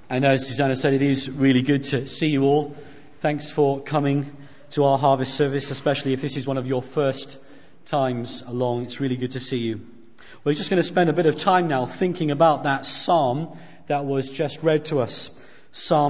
And as Susanna said, it is really good to see you all. Thanks for coming to our harvest service, especially if this is one of your first times along. It's really good to see you. We're just going to spend a bit of time now thinking about that psalm that was just read to us, Psalm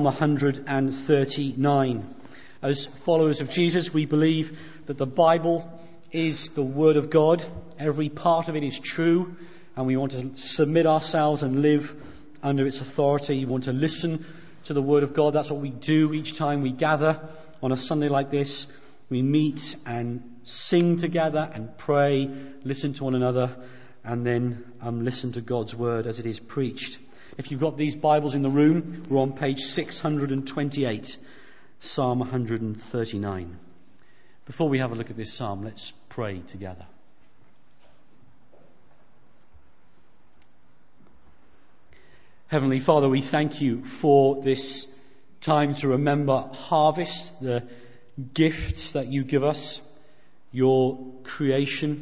139. As followers of Jesus, we believe that the Bible is the Word of God. Every part of it is true, and we want to submit ourselves and live under its authority. You want to listen to the Word of God. That's what we do each time we gather on a Sunday like this. We meet and sing together and pray, listen to one another, and then listen to God's Word as it is preached. If you've got these Bibles in the room, we're on page 628, Psalm 139. Before we have a look at this psalm, let's pray together. Heavenly Father, we thank you for this time to remember harvest, the gifts that you give us, your creation.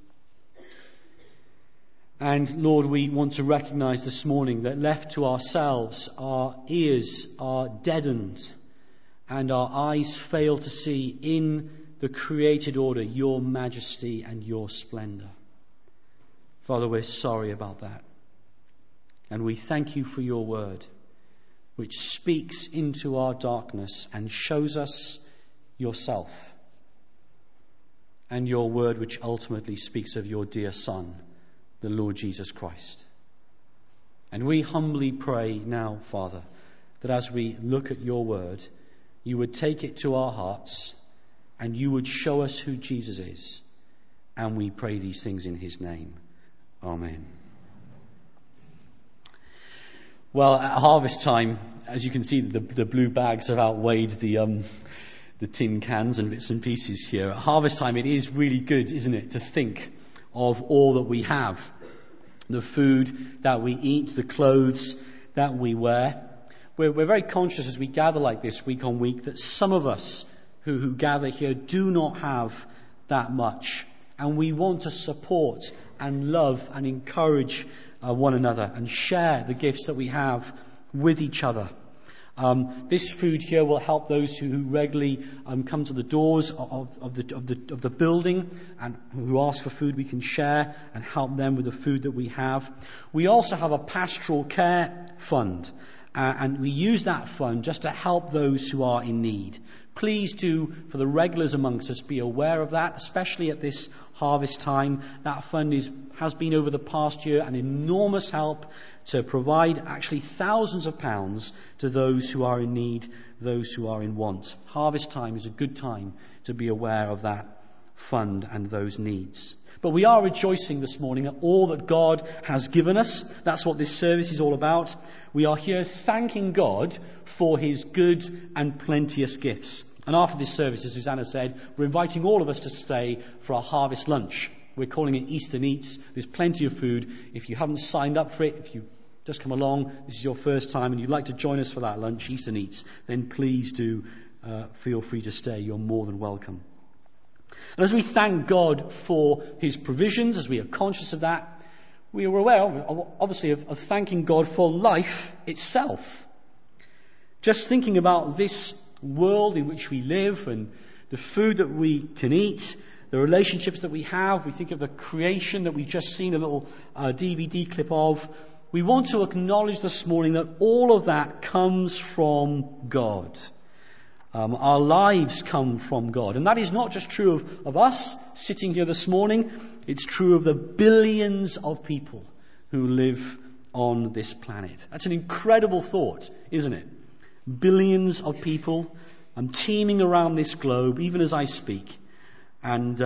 And Lord, we want to recognize this morning that left to ourselves, our ears are deadened and our eyes fail to see in the created order your majesty and your splendor. Father, we're sorry about that. And we thank you for your word, which speaks into our darkness and shows us yourself. And your word, which ultimately speaks of your dear Son, the Lord Jesus Christ. And we humbly pray now, Father, that as we look at your word, you would take it to our hearts and you would show us who Jesus is. And we pray these things in his name. Amen. Well, at harvest time, as you can see, the blue bags have outweighed the tin cans and bits and pieces here. At harvest time, it is really good, isn't it, to think of all that we have. The food that we eat, the clothes that we wear. We're very conscious as we gather like this week on week that some of us who gather here do not have that much. And we want to support and love and encourage one another and share the gifts that we have with each other. This food here will help those who regularly come to the doors of the building and who ask for food. We can share and help them with the food that we have. We also have a pastoral care fund, and we use that fund just to help those who are in need. Please do, for the regulars amongst us, be aware of that, especially at this harvest time. That fund has been over the past year an enormous help to provide actually thousands of pounds to those who are in need, those who are in want. Harvest time is a good time to be aware of that fund and those needs. But we are rejoicing this morning at all that God has given us. That's what this service is all about. We are here thanking God for his good and plenteous gifts. And after this service, as Susanna said, we're inviting all of us to stay for our harvest lunch. We're calling it Eastern Eats. There's plenty of food. If you haven't signed up for it, if you just come along, this is your first time and you'd like to join us for that lunch, Eastern Eats, then please do feel free to stay. You're more than welcome. And as we thank God for his provisions, as we are conscious of that, we are aware, obviously, of thanking God for life itself. Just thinking about this world in which we live and the food that we can eat, the relationships that we have, we think of the creation that we've just seen a little DVD clip of. We want to acknowledge this morning that all of that comes from God. Our lives come from God. And that is not just true of us sitting here this morning. It's true of the billions of people who live on this planet. That's an incredible thought, isn't it? Billions of people teeming around this globe, even as I speak, and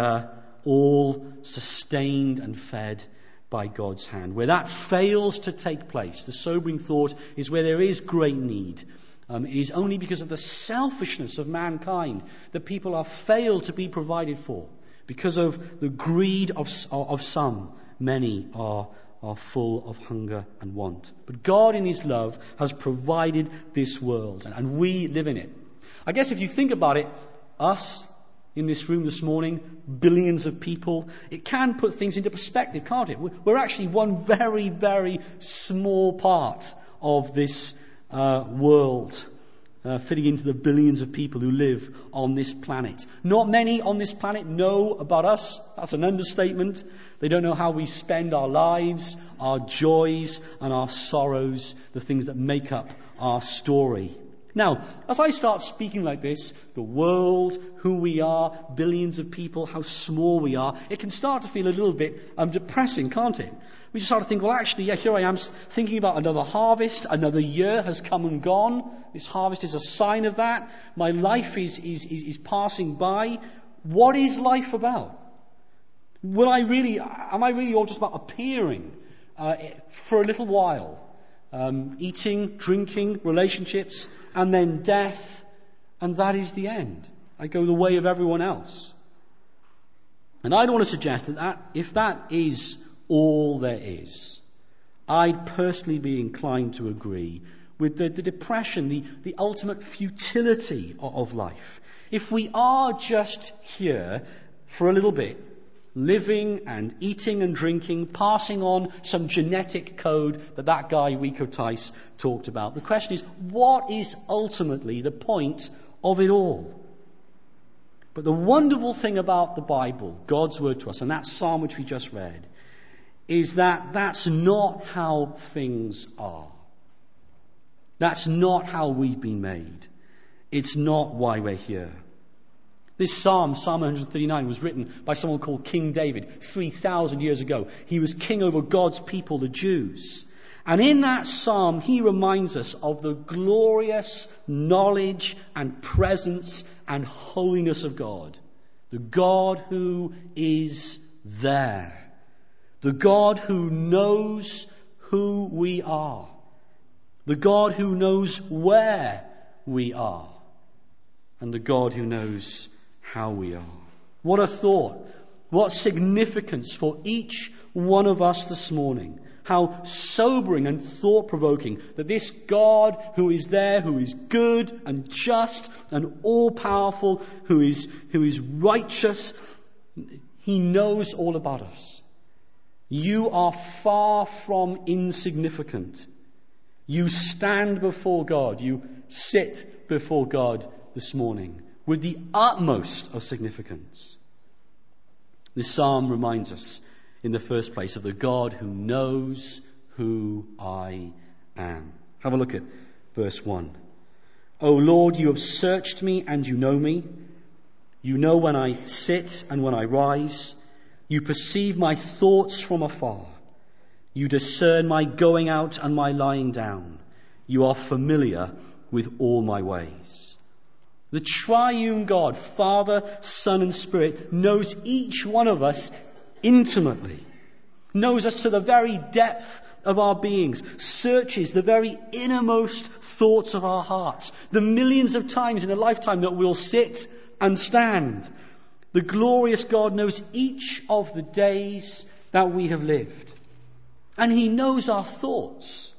all sustained and fed by God's hand. Where that fails to take place, the sobering thought is where there is great need. It is only because of the selfishness of mankind that people are failed to be provided for. Because of the greed of some, many are full of hunger and want. But God in his love has provided this world, and we live in it. I guess if you think about it, us in this room this morning, billions of people, it can put things into perspective, can't it? We're actually one very, very small part of this world, fitting into the billions of people who live on this planet. Not many on this planet know about us. That's an understatement. They don't know how we spend our lives, our joys and our sorrows, the things that make up our story. Now, as I start speaking like this, the world, who we are, billions of people, how small we are, it can start to feel a little bit depressing, can't it? We just start to think, well, actually, yeah, here I am thinking about another harvest. Another year has come and gone. This harvest is a sign of that. My life is passing by. What is life about? Am I really all just about appearing for a little while? Eating, drinking, relationships, and then death, and that is the end. I go the way of everyone else. And I'd want to suggest that if that is all there is, I'd personally be inclined to agree with the depression, the ultimate futility of life. If we are just here for a little bit, living and eating and drinking, passing on some genetic code that guy Rico Tice talked about. The question is, what is ultimately the point of it all? But the wonderful thing about the Bible, God's word to us, and that psalm which we just read, is that that's not how things are. That's not how we've been made. It's not why we're here. This psalm, Psalm 139, was written by someone called King David 3,000 years ago. He was king over God's people, the Jews. And in that psalm, he reminds us of the glorious knowledge and presence and holiness of God. The God who is there. The God who knows who we are. The God who knows where we are. And the God who knows how we are. What a thought. What significance for each one of us this morning. How sobering and thought-provoking that this God who is there, who is good and just and all-powerful, who is righteous, he knows all about us. You are far from insignificant. You stand before God. You sit before God this morning with the utmost of significance. This psalm reminds us, in the first place, of the God who knows who I am. Have a look at verse 1. O Lord, you have searched me and you know me. You know when I sit and when I rise. You perceive my thoughts from afar. You discern my going out and my lying down. You are familiar with all my ways. The triune God, Father, Son, and Spirit, knows each one of us intimately, knows us to the very depth of our beings, searches the very innermost thoughts of our hearts, the millions of times in a lifetime that we'll sit and stand. The glorious God knows each of the days that we have lived. And he knows our thoughts.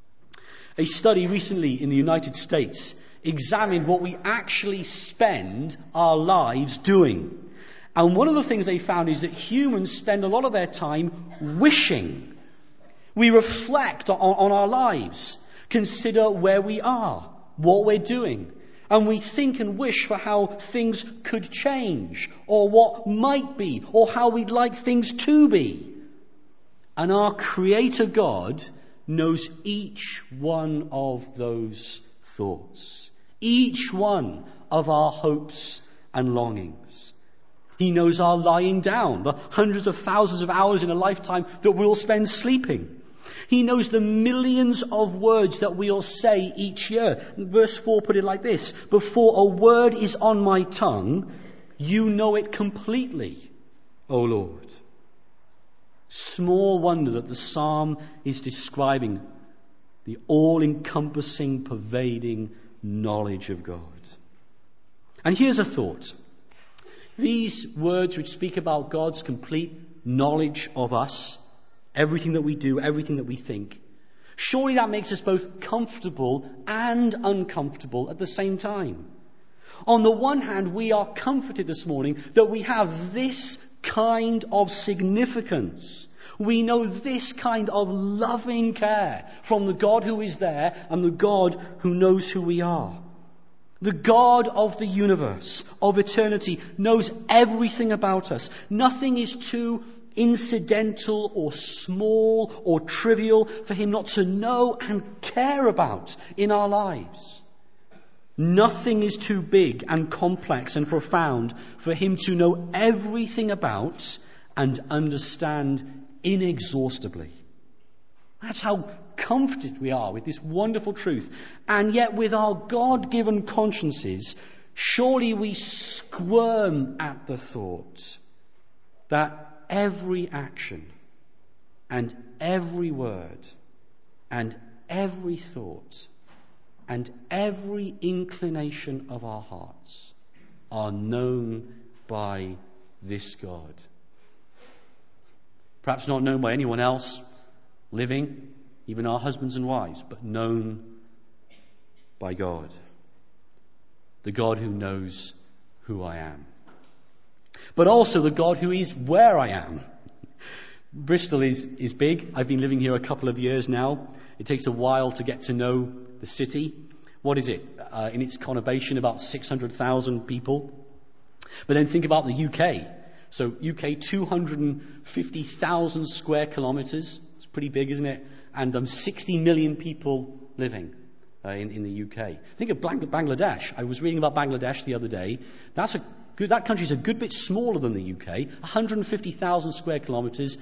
A study recently in the United States examined what we actually spend our lives doing. And one of the things they found is that humans spend a lot of their time wishing. We reflect on our lives, consider where we are, what we're doing, and we think and wish for how things could change, or what might be, or how we'd like things to be. And our Creator God knows each one of those thoughts. Each one of our hopes and longings. He knows our lying down, the hundreds of thousands of hours in a lifetime that we'll spend sleeping. He knows the millions of words that we'll say each year. Verse 4 put it like this: before a word is on my tongue, you know it completely, O Lord. Small wonder that the psalm is describing the all-encompassing, pervading knowledge of God. And here's a thought. These words which speak about God's complete knowledge of us, everything that we do, everything that we think, surely that makes us both comfortable and uncomfortable at the same time. On the one hand, we are comforted this morning that we have this kind of significance. We know this kind of loving care from the God who is there and the God who knows who we are. The God of the universe, of eternity, knows everything about us. Nothing is too incidental or small or trivial for him not to know and care about in our lives. Nothing is too big and complex and profound for him to know everything about and understand inexhaustibly. That's how comforted we are with this wonderful truth. And yet with our God-given consciences, surely we squirm at the thought that every action and every word and every thought and every inclination of our hearts are known by this God. Perhaps not known by anyone else living, even our husbands and wives, but known by God. The God who knows who I am. But also the God who is where I am. Bristol is big. I've been living here a couple of years now. It takes a while to get to know the city. What is it? In its conurbation, about 600,000 people. But then think about the UK. So UK, 250,000 square kilometres. It's pretty big, isn't it? And 60 million people living in the UK. Think of Bangladesh. I was reading about Bangladesh the other day. That country's a good bit smaller than the UK. 150,000 square kilometres,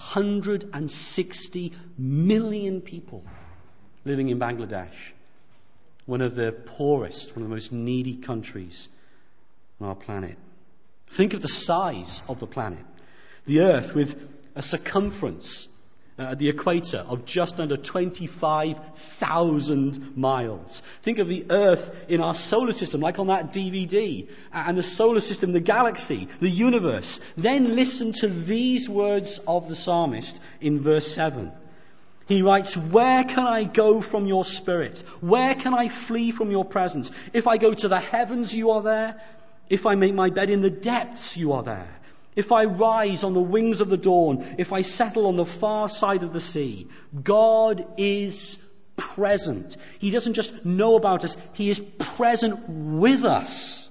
160 million people living in Bangladesh. One of the poorest, one of the most needy countries on our planet. Think of the size of the planet. The Earth with a circumference at the equator of just under 25,000 miles. Think of the Earth in our solar system, like on that DVD, and the solar system, the galaxy, the universe. Then listen to these words of the psalmist in verse 7. He writes, "Where can I go from your spirit? Where can I flee from your presence? If I go to the heavens, you are there. If I make my bed in the depths, you are there. If I rise on the wings of the dawn, if I settle on the far side of the sea." God is present. He doesn't just know about us, he is present with us.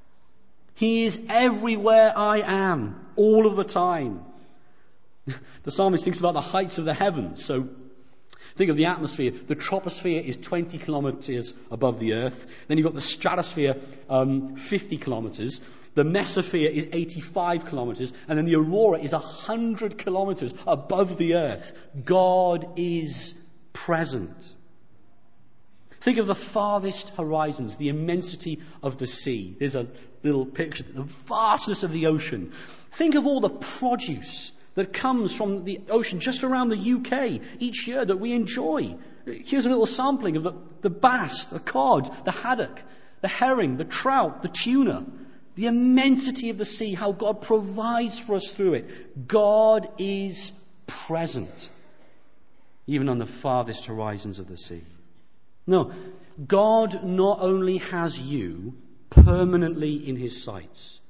He is everywhere I am, all of the time. The psalmist thinks about the heights of the heavens. So think of the atmosphere. The troposphere is 20 kilometers above the earth. Then you've got the stratosphere, 50 kilometers. The mesosphere is 85 kilometers. And then the aurora is 100 kilometers above the earth. God is present. Think of the farthest horizons, the immensity of the sea. There's a little picture, the vastness of the ocean. Think of all the produce that comes from the ocean just around the UK each year that we enjoy. Here's a little sampling of the bass, the cod, the haddock, the herring, the trout, the tuna. The immensity of the sea, how God provides for us through it. God is present, even on the farthest horizons of the sea. No, God not only has you permanently in his sights,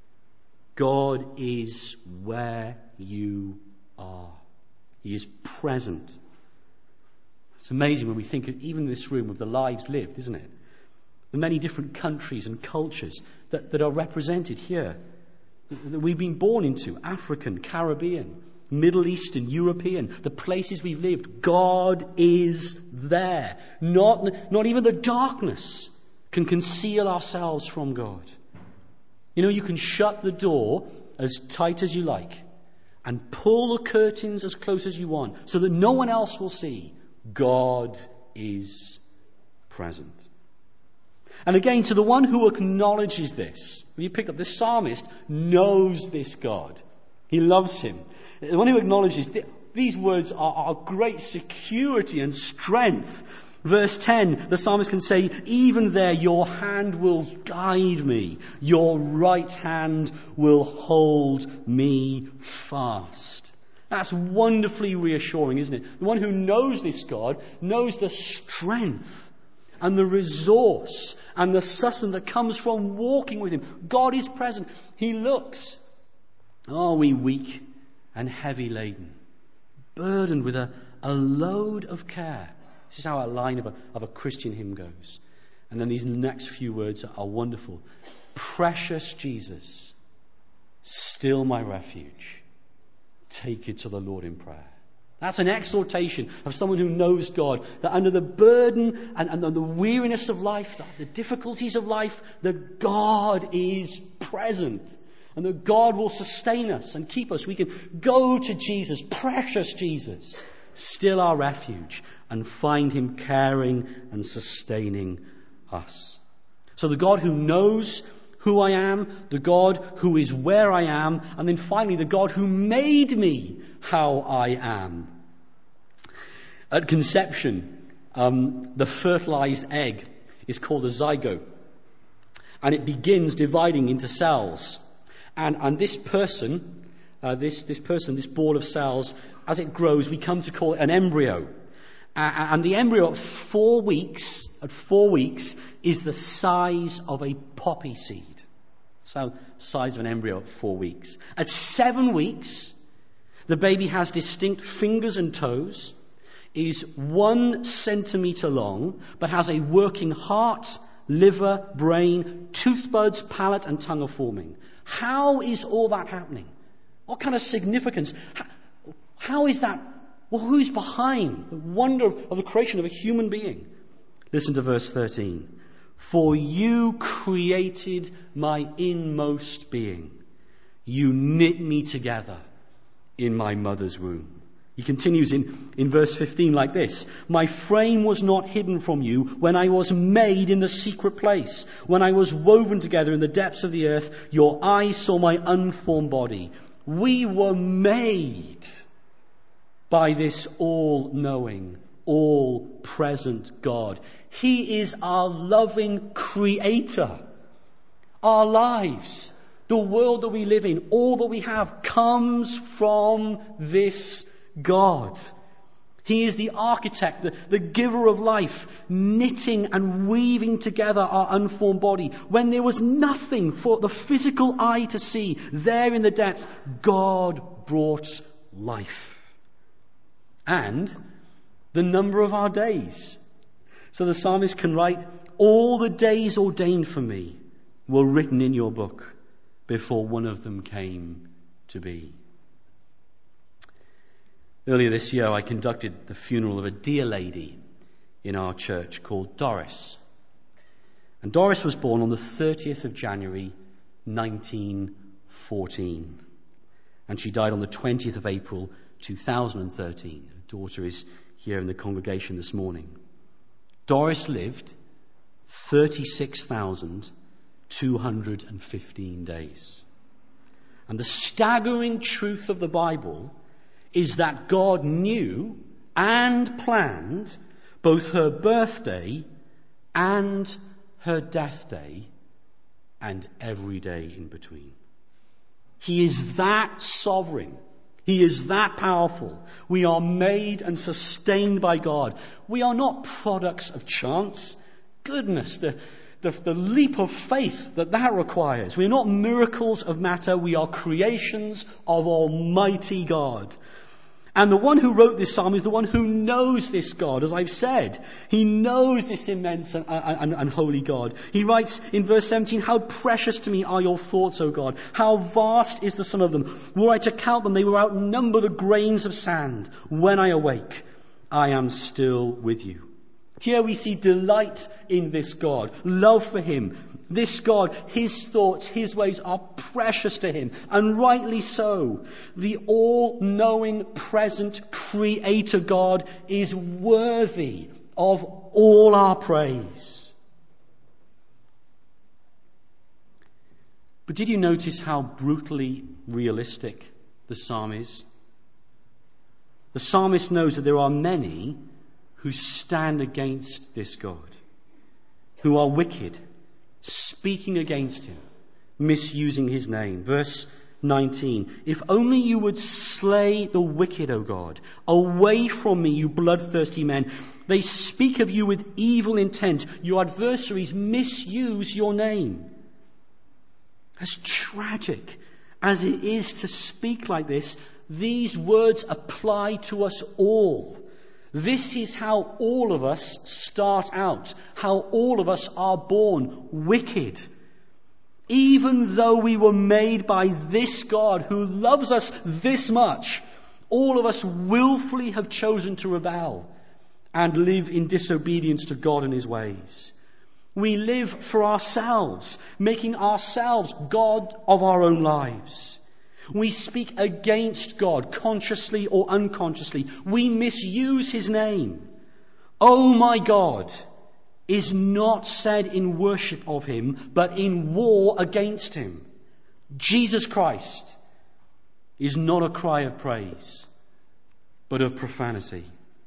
God is where you are. He is present. It's amazing when we think of even this room of the lives lived, isn't it? The many different countries and cultures that are represented here, that we've been born into, African, Caribbean, Middle Eastern, European, the places we've lived. God is there. Not even the darkness can conceal ourselves from God. You know, you can shut the door as tight as you like and pull the curtains as close as you want so that no one else will see. God is present. And again, to the one who acknowledges this, when you pick up, the psalmist knows this God. He loves him. The one who acknowledges these words are great security and strength. Verse 10, the psalmist can say, "Even there your hand will guide me. Your right hand will hold me fast." That's wonderfully reassuring, isn't it? The one who knows this God knows the strength and the resource and the sustenance that comes from walking with him. God is present. He looks. Are we weak and heavy laden? burdened with a load of care. This is how a line of a Christian hymn goes. And then these next few words are wonderful. Precious Jesus, still my refuge. Take it to the Lord in prayer. That's an exhortation of someone who knows God, that under the burden and the weariness of life, the difficulties of life, that God is present and that God will sustain us and keep us. We can go to Jesus, precious Jesus, still our refuge, and find him caring and sustaining us. So the God who knows who I am, the God who is where I am, and then finally the God who made me how I am. At conception, the fertilized egg is called a zygote, and it begins dividing into cells. And this person, this ball of cells, as it grows, we come to call it an embryo. And the embryo at 4 weeks is the size of a poppy seed. So, size of an embryo at 4 weeks. At 7 weeks, the baby has distinct fingers and toes, is 1 centimetre long, but has a working heart, liver, brain, tooth buds, palate, and tongue are forming. How is all that happening? What kind of significance? How is that? Well, who's behind the wonder of the creation of a human being? Listen to verse 13. For you created my inmost being. You knit me together in my mother's womb. He continues in verse 15 like this. My frame was not hidden from you when I was made in the secret place. When I was woven together in the depths of the earth, your eyes saw my unformed body. We were made by this all-knowing, all-present God. He is our loving creator. Our lives, the world that we live in, all that we have comes from this God. He is the architect, the giver of life, knitting and weaving together our unformed body. When there was nothing for the physical eye to see, there in the depth, God brought life. And the number of our days. So the psalmist can write, all the days ordained for me were written in your book before one of them came to be. Earlier this year, I conducted the funeral of a dear lady in our church called Doris. And Doris was born on the 30th of January, 1914. And she died on the 20th of April, 2013. Her daughter is here in the congregation this morning. Doris lived 36,215 days. And the staggering truth of the Bible is that God knew and planned both her birthday and her death day and every day in between. He is that sovereign. He is that powerful. We are made and sustained by God. We are not products of chance. Goodness, the leap of faith that requires. We are not miracles of matter. We are creations of Almighty God. And the one who wrote this psalm is the one who knows this God, as I've said. He knows this immense and holy God. He writes in verse 17, how precious to me are your thoughts, O God. How vast is the sum of them. Were I to count them, they will outnumber the grains of sand. When I awake, I am still with you. Here we see delight in this God, love for him. This God, his thoughts, his ways are precious to him, and rightly so. The all-knowing, present, creator God is worthy of all our praise. But did you notice how brutally realistic the psalm is? The psalmist knows that there are many who stand against this God, who are wicked, speaking against him, misusing his name. Verse 19, if only you would slay the wicked, O God. Away from me, you bloodthirsty men. They speak of you with evil intent. Your adversaries misuse your name. As tragic as it is to speak like this, These words apply to us all. This is how all of us start out, how all of us are born wicked. Even though we were made by this God who loves us this much, all of us willfully have chosen to rebel and live in disobedience to God and his ways. We live for ourselves, making ourselves God of our own lives. We speak against God, consciously or unconsciously. We misuse his name. Oh my God is not said in worship of him, but in war against him. Jesus Christ is not a cry of praise, but of profanity.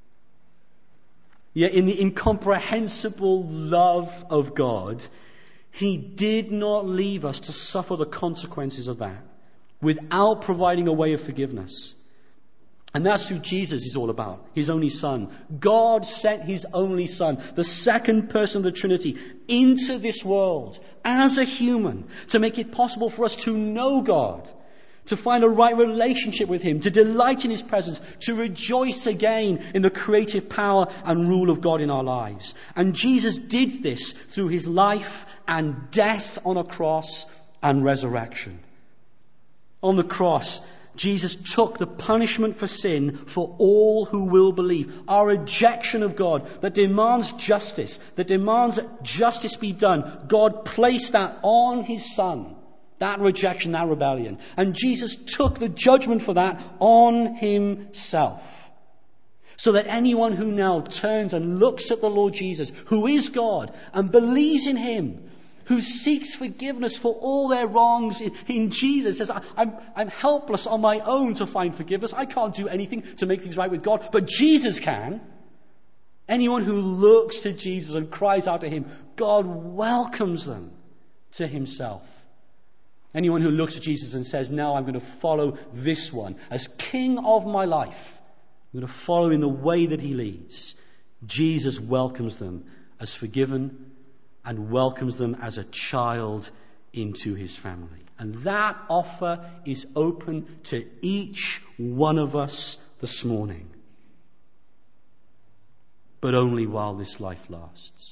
Yet in the incomprehensible love of God, he did not leave us to suffer the consequences of that without providing a way of forgiveness. And that's who Jesus is all about, his only Son. God sent his only Son, the second person of the Trinity, into this world as a human to make it possible for us to know God, to find a right relationship with him, to delight in his presence, to rejoice again in the creative power and rule of God in our lives. And Jesus did this through his life and death on a cross and resurrection. On the cross, Jesus took the punishment for sin for all who will believe. Our rejection of God that demands justice, that demands that justice be done, God placed that on his Son. That rejection, that rebellion. And Jesus took the judgment for that on himself. So that anyone who now turns and looks at the Lord Jesus, who is God, and believes in him, who seeks forgiveness for all their wrongs in Jesus, says, I'm helpless on my own to find forgiveness. I can't do anything to make things right with God, but Jesus can. Anyone who looks to Jesus and cries out to him, God welcomes them to himself. Anyone who looks at Jesus and says, now I'm going to follow this one as king of my life, I'm going to follow in the way that he leads, Jesus welcomes them as forgiven and welcomes them as a child into his family. And that offer is open to each one of us this morning. But only while this life lasts.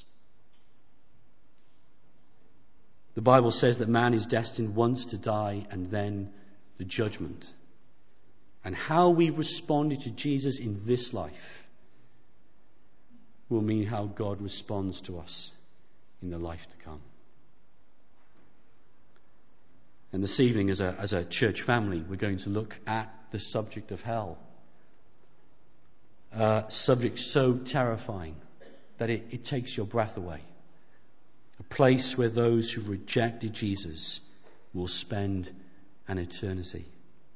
The Bible says that man is destined once to die and then the judgment. And how we responded to Jesus in this life will mean how God responds to us in the life to come. And this evening as a church family, we're going to look at the subject of hell. A subject so terrifying that it takes your breath away. A place where those who rejected Jesus will spend an eternity.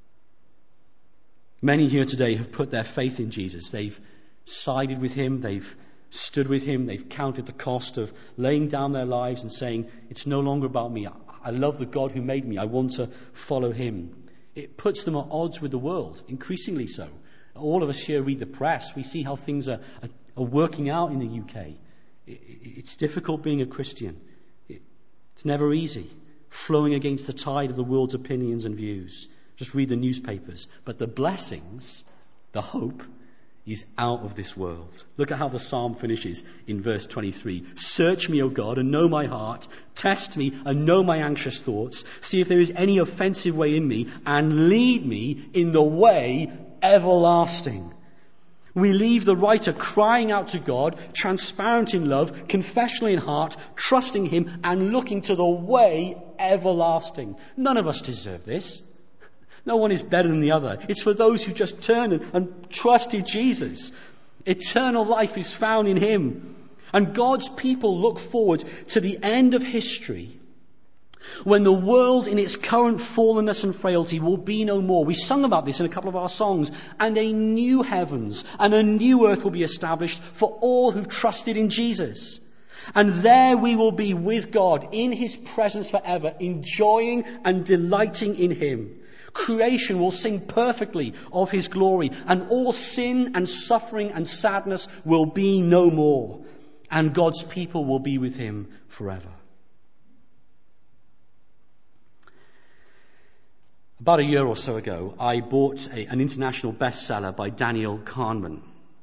Many here today have put their faith in Jesus. They've sided with him. They've stood with him. They've counted the cost of laying down their lives and saying, it's no longer about me. I love the God who made me. I want to follow him. It puts them at odds with the world, increasingly so. All of us here read the press. We see how things are working out in the UK. It's difficult being a Christian. It's never easy. Flowing against the tide of the world's opinions and views. Just read the newspapers. But the blessings, the hope, is out of this world. Look at how the psalm finishes in verse 23. Search me, O God, and know my heart. Test me and know my anxious thoughts. See if there is any offensive way in me, and lead me in the way everlasting. We leave the writer crying out to God, transparent in love, confessional in heart, trusting him and looking to the way everlasting. None of us deserve this. No one is better than the other. It's for those who just turned and trusted Jesus. Eternal life is found in him. And God's people look forward to the end of history when the world in its current fallenness and frailty will be no more. We sung about this in a couple of our songs. And a new heavens and a new earth will be established for all who trusted in Jesus. And there we will be with God in his presence forever, enjoying and delighting in him. Creation will sing perfectly of his glory, and all sin and suffering and sadness will be no more. And God's people will be with him forever. About a year or so ago, I bought an international bestseller by Daniel Kahneman.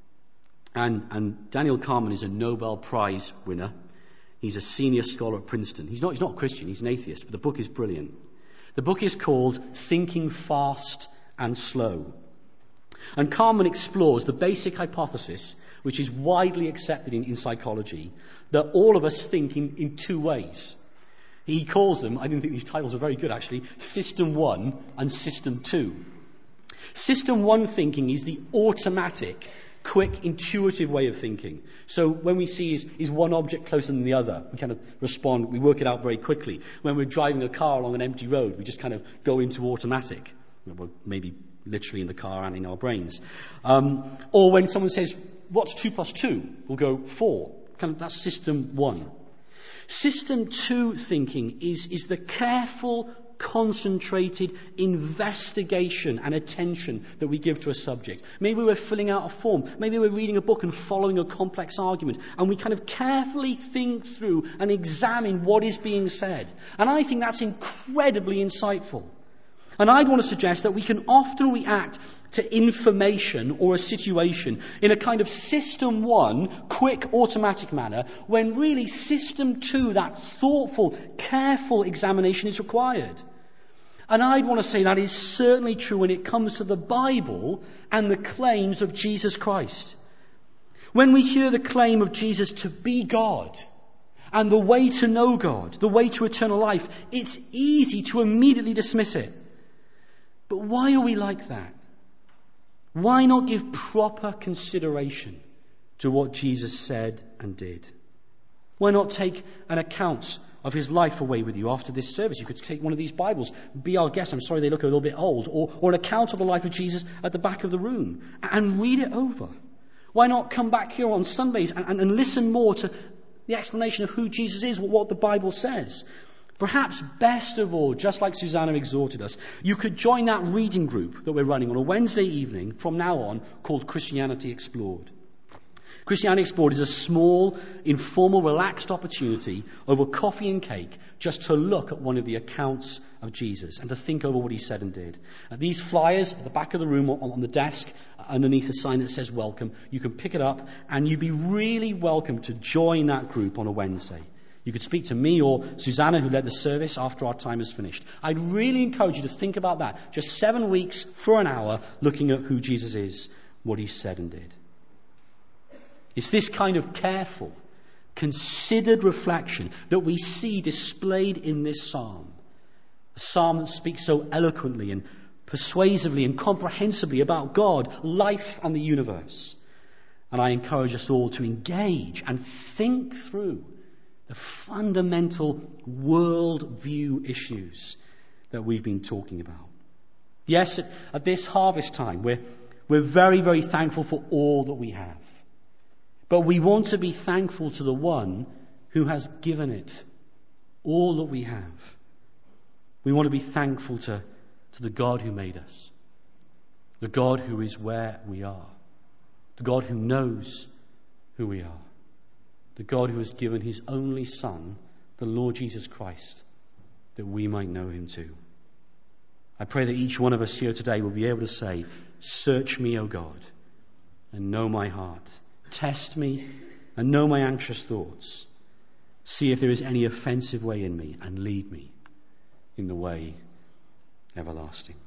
And Daniel Kahneman is a Nobel Prize winner. He's a senior scholar at Princeton. He's not a Christian, he's an atheist, but the book is brilliant. The book is called Thinking Fast and Slow. And Kahneman explores the basic hypothesis, which is widely accepted in psychology, that all of us think in two ways. He calls them, I didn't think these titles were very good actually, System 1 and System 2. System 1 thinking is the automatic, quick, intuitive way of thinking. So when we see is one object closer than the other, we kind of respond, we work it out very quickly. When we're driving a car along an empty road, we just kind of go into automatic. Well, maybe literally in the car and in our brains. Or when someone says, what's 2 plus 2? We'll go 4. That's System 1. System 2 thinking is the careful, concentrated investigation and attention that we give to a subject. Maybe we're filling out a form. Maybe we're reading a book and following a complex argument. And we kind of carefully think through and examine what is being said. And I think that's incredibly insightful. And I'd want to suggest that we can often react to information or a situation in a kind of System 1, quick, automatic manner, when really System 2, that thoughtful, careful examination is required. And I'd want to say that is certainly true when it comes to the Bible and the claims of Jesus Christ. When we hear the claim of Jesus to be God, and the way to know God, the way to eternal life, it's easy to immediately dismiss it. But why are we like that? Why not give proper consideration to what Jesus said and did? Why not take an account of his life away with you after this service? You could take one of these Bibles, be our guest. I'm sorry they look a little bit old. Or an account of the life of Jesus at the back of the room and read it over. Why not come back here on Sundays and listen more to the explanation of who Jesus is, what the Bible says? Perhaps best of all, just like Susanna exhorted us, you could join that reading group that we're running on a Wednesday evening from now on called Christianity Explored. Christianity Explored is a small, informal, relaxed opportunity over coffee and cake just to look at one of the accounts of Jesus and to think over what he said and did. These flyers at the back of the room on the desk underneath a sign that says welcome, you can pick it up and you'd be really welcome to join that group on a Wednesday. You could speak to me or Susanna, who led the service, after our time is finished. I'd really encourage you to think about that. Just 7 weeks for an hour looking at who Jesus is, what he said and did. It's this kind of careful, considered reflection that we see displayed in this psalm. A psalm that speaks so eloquently and persuasively and comprehensively about God, life and the universe. And I encourage us all to engage and think through the fundamental world-view issues that we've been talking about. Yes, at this harvest time, we're very, very thankful for all that we have. But we want to be thankful to the one who has given it, all that we have. We want to be thankful to the God who made us, the God who is where we are, the God who knows who we are, the God who has given his only Son, the Lord Jesus Christ, that we might know him too. I pray that each one of us here today will be able to say, search me, O God, and know my heart. Test me and know my anxious thoughts. See if there is any offensive way in me and lead me in the way everlasting.